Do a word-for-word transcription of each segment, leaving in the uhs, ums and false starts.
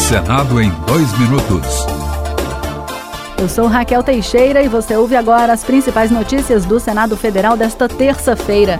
Senado em dois minutos. Eu sou Raquel Teixeira e você ouve agora as principais notícias do Senado Federal desta terça-feira.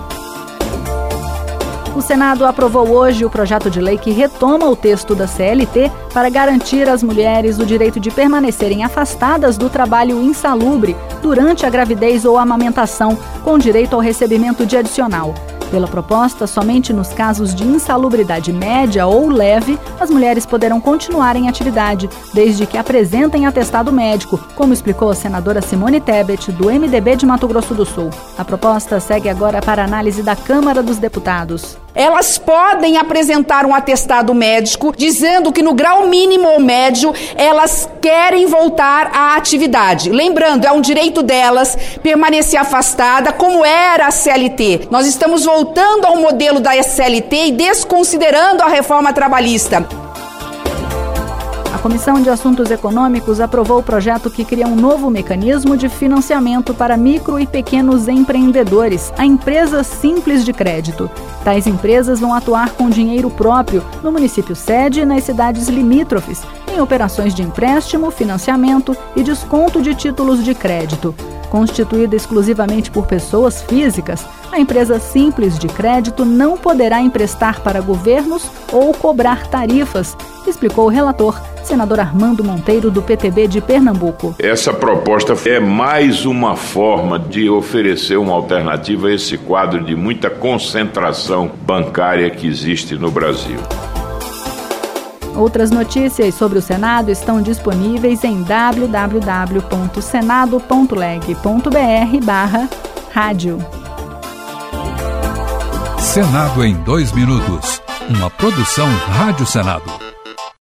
O Senado aprovou hoje o projeto de lei que retoma o texto da C L T para garantir às mulheres o direito de permanecerem afastadas do trabalho insalubre durante a gravidez ou amamentação, com direito ao recebimento de adicional. Pela proposta, somente nos casos de insalubridade média ou leve, as mulheres poderão continuar em atividade, desde que apresentem atestado médico, como explicou a senadora Simone Tebet, do M D B de Mato Grosso do Sul. A proposta segue agora para análise da Câmara dos Deputados. Elas podem apresentar um atestado médico dizendo que no grau mínimo ou médio elas querem voltar à atividade. Lembrando, é um direito delas permanecer afastada como era a C L T. Nós estamos voltando ao modelo da C L T e desconsiderando a reforma trabalhista. A Comissão de Assuntos Econômicos aprovou o projeto que cria um novo mecanismo de financiamento para micro e pequenos empreendedores, a Empresas Simples de Crédito. Tais empresas vão atuar com dinheiro próprio no município sede e nas cidades limítrofes, em operações de empréstimo, financiamento e desconto de títulos de crédito. Constituída exclusivamente por pessoas físicas, a Empresa Simples de Crédito não poderá emprestar para governos ou cobrar tarifas, explicou o relator, senador Armando Monteiro, do P T B de Pernambuco. Essa proposta é mais uma forma de oferecer uma alternativa a esse quadro de muita concentração bancária que existe no Brasil. Outras notícias sobre o Senado estão disponíveis em w w w ponto senado ponto leg ponto b r barra rádio. Senado em dois minutos. Uma produção Rádio Senado.